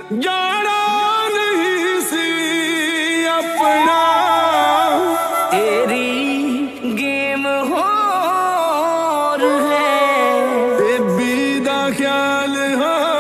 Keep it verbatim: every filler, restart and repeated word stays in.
ਜਾਣਾ ਨਹੀਂ ਸੀ ਆਪਣਾ। तेरी गेम होर है ਬੇਬੀ ਦਾ ਖਿਆਲ ਹਾਂ